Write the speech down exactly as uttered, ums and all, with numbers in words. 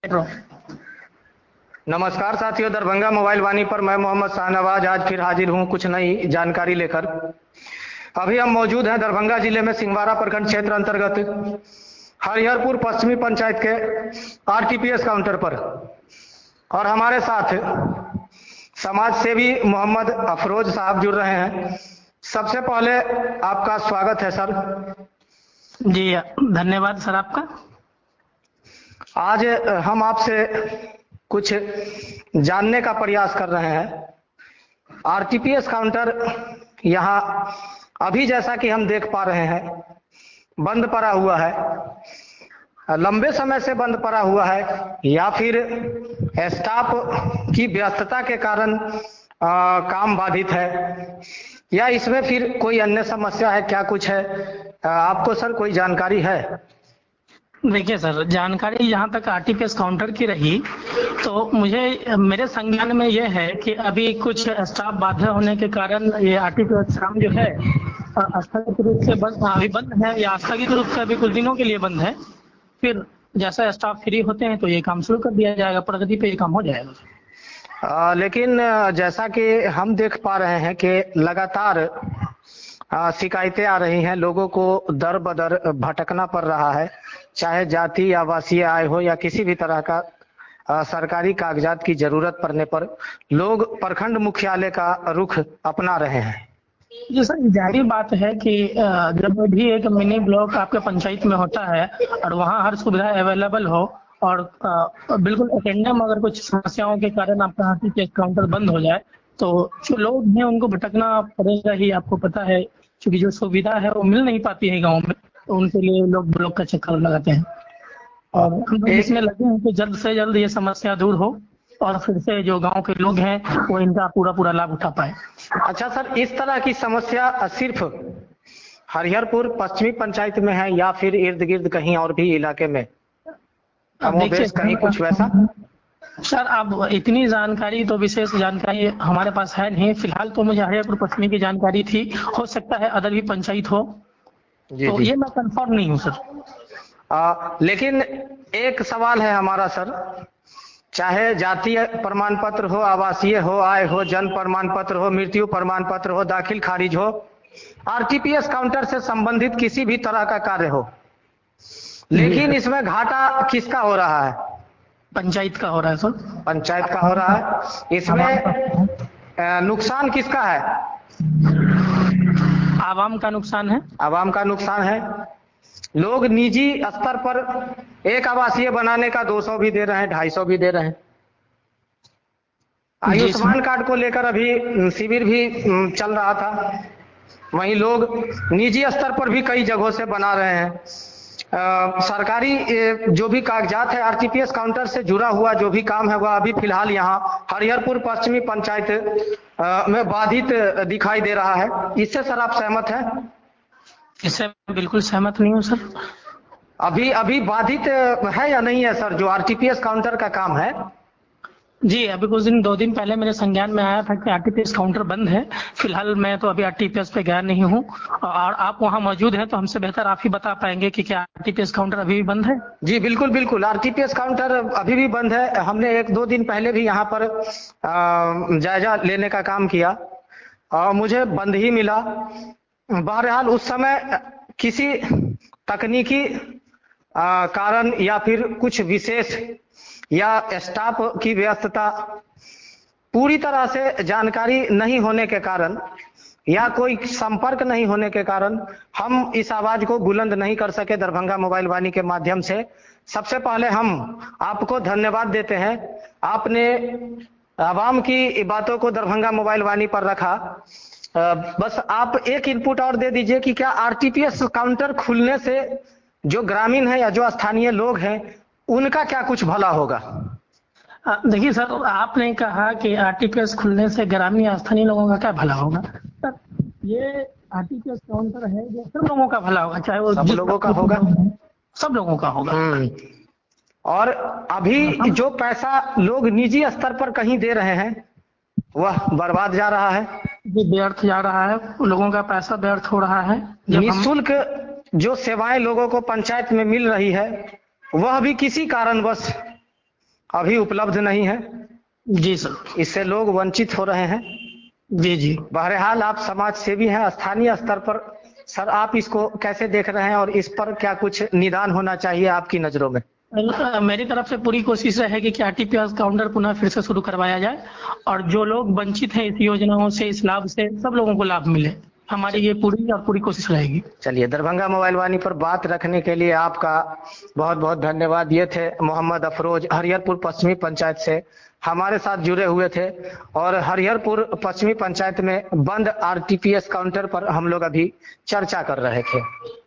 Pro. नमस्कार साथियों, Darbhanga mobile वाणी पर मैं मोहम्मद शाहनवाज आज फिर हाजिर हूं कुछ नई जानकारी लेकर। अभी हम मौजूद हैं दरभंगा जिले में सिंहवाड़ा प्रखंड क्षेत्र अंतर्गत हरिहरपुर पश्चिमी पंचायत के आरटीपीएस काउंटर पर, और हमारे साथ समाज सेवी मोहम्मद अफरोज साहब जुड़ रहे हैं। सबसे पहले आपका स्वागत है सर। जी धन्यवाद सर आपका। आज हम आपसे कुछ जानने का प्रयास कर रहे हैं। आरटीपीएस काउंटर यहाँ अभी जैसा कि हम देख पा रहे हैं बंद पड़ा हुआ है, लंबे समय से बंद पड़ा हुआ है, या फिर स्टाफ की व्यस्तता के कारण आ, काम बाधित है, या इसमें फिर कोई अन्य समस्या है, क्या कुछ है? आ, आपको सर कोई जानकारी है? देखिए सर, जानकारी जहाँ तक आरटीपीएस काउंटर की रही तो मुझे मेरे संज्ञान में ये है कि अभी कुछ स्टाफ बाधा होने के कारण ये आरटीपीएस काम जो है अ, स्थगित रूप से बंद अभी बंद है, या स्थगित रूप से अभी कुछ दिनों के लिए बंद है। फिर जैसा स्टाफ फ्री होते हैं तो ये काम शुरू कर दिया जाएगा, प्रगति पे ये काम हो जाएगा। आ, लेकिन आ, जैसा कि हम देख पा रहे हैं कि लगातार आ, शिकायतें आ रही हैं, लोगों को दर बदर भटकना पड़ रहा है, चाहे जाति या आवासीय आय हो या किसी भी तरह का आ, सरकारी कागजात की जरूरत पड़ने पर लोग प्रखंड मुख्यालय का रुख अपना रहे हैं। जी सर, जाहिर बात है कि अ, जब भी एक मिनी ब्लॉक आपके पंचायत में होता है और वहाँ हर सुविधा अवेलेबल हो और अ, बिल्कुल अटेंडम अगर कुछ समस्याओं के कारण आपका आरटीपीएस काउंटर बंद हो जाए तो जो लोग हैं उनको भटकना पड़ेगा ही। आपको पता है, क्योंकि जो सुविधा है वो मिल नहीं पाती है गाँव में, तो उनके लिए लोग ब्लॉक का चक्कर लगाते हैं। आ, और हम लोग इसमें एक लगे हैं कि जल्द से जल्द ये समस्या दूर हो और फिर से जो गाँव के लोग हैं वो इनका पूरा पूरा लाभ उठा पाए। अच्छा सर, इस तरह की समस्या सिर्फ हरिहरपुर पश्चिमी पंचायत में है या फिर इर्द गिर्द कहीं और भी इलाके में अब देखिए कमोबेश कहीं कुछ वैसा? सर, सर अब इतनी जानकारी तो विशेष जानकारी हमारे पास है नहीं फिलहाल। तो मुझे हरिहरपुर पश्चिमी की जानकारी थी, हो सकता है अदर भी पंचायत हो, जी तो जी। ये मैं कंफर्म नहीं हूँ सर। आ, लेकिन एक सवाल है हमारा सर, चाहे जातीय प्रमाण पत्र हो, आवासीय हो, आय हो, जन्म प्रमाण पत्र हो, मृत्यु प्रमाण पत्र हो, दाखिल खारिज हो, आरटीपीएस काउंटर से संबंधित किसी भी तरह का कार्य हो, जी लेकिन सर, इसमें घाटा किसका हो रहा है? पंचायत का हो रहा है सर। पंचायत का हो रहा है। आवाम इसमें का अ, नुकसान किसका है? आवाम का नुकसान है। आवाम का नुकसान है। लोग निजी स्तर पर एक आवासीय बनाने का दो सौ भी दे रहे हैं, ढाई सौ भी दे रहे हैं। जी सर। आयुष्मान कार्ड को लेकर अभी शिविर भी चल रहा था, वहीं लोग निजी स्तर पर भी कई जगहों से बना रहे हैं। आ, सरकारी जो भी कागजात है, आरटीपीएस काउंटर से जुड़ा हुआ जो भी काम है वह अभी फिलहाल यहाँ हरिहरपुर पश्चिमी पंचायत आ, में बाधित दिखाई दे रहा है। इससे सर आप सहमत हैं? इससे मैं बिल्कुल सहमत नहीं हूँ सर। अभी अभी बाधित है या नहीं है सर, जो आरटीपीएस काउंटर का काम है? जी, अभी कुछ दिन दो दिन पहले मेरे संज्ञान में आया था कि आरटीपीएस काउंटर बंद है। फिलहाल मैं तो अभी आरटीपीएस पे गया नहीं हूँ, और आप वहाँ मौजूद हैं तो हमसे बेहतर आप ही बता पाएंगे कि क्या आरटीपीएस काउंटर अभी भी बंद है। जी बिल्कुल बिल्कुल, आरटीपीएस काउंटर अभी भी बंद है। हमने एक दो दिन पहले भी यहाँ पर आ, जायजा लेने का काम किया और मुझे बंद ही मिला। बहरहाल उस समय किसी तकनीकी आ, कारण या फिर कुछ विशेष या स्टाफ की व्यस्तता, पूरी तरह से जानकारी नहीं होने के कारण या कोई संपर्क नहीं होने के कारण हम इस आवाज को बुलंद नहीं कर सके दरभंगा मोबाइल वाणी के माध्यम से। सबसे पहले हम आपको धन्यवाद देते हैं, आपने आवाम की बातों को दरभंगा मोबाइल वाणी पर रखा। अ, बस आप एक इनपुट और दे दीजिए कि क्या आरटीपीएस काउंटर खुलने से जो ग्रामीण है या जो स्थानीय लोग हैं उनका क्या कुछ भला होगा? अ, देखिए सर, आपने कहा कि आरटीपीएस खुलने से ग्रामीण या स्थानीय लोगों का क्या भला होगा। सर, ये आरटीपीएस काउंटर है जो सब लोगों का भला होगा, चाहे वो सब जिस लोगों का तबके के होगा। लोग हैं, सब लोगों का होगा। हम्म। और अभी हम जो पैसा लोग निजी स्तर पर कहीं दे रहे हैं वह बर्बाद जा रहा है। ये व्यर्थ जा रहा है, लोगों का पैसा व्यर्थ हो रहा है। जब हम निःशुल्क जो सेवाएं लोगों को पंचायत में मिल रही है वह भी किसी कारणवश अभी उपलब्ध नहीं है। जी सर। इससे लोग वंचित हो रहे हैं। जी जी। बहरहाल आप समाज सेवी हैं स्थानीय स्तर पर, सर आप इसको कैसे देख रहे हैं और इस पर क्या कुछ निदान होना चाहिए आपकी नज़रों में? अ, मेरी तरफ से पूरी कोशिश रहेगी कि आरटीपीएस काउंटर पुनः फिर से शुरू करवाया जाए और जो लोग वंचित हैं इस योजनाओं से, इस लाभ से, सब लोगों को लाभ मिले। हमारी ये पूरी और पूरी कोशिश रहेगी। चलिए, दरभंगा मोबाइल वाणी पर बात रखने के लिए आपका बहुत बहुत धन्यवाद। ये थे मोहम्मद अफरोज, हरिहरपुर पश्चिमी पंचायत से हमारे साथ जुड़े हुए थे। और हरिहरपुर पश्चिमी पंचायत में बंद आरटीपीएस काउंटर पर हम लोग अभी चर्चा कर रहे थे।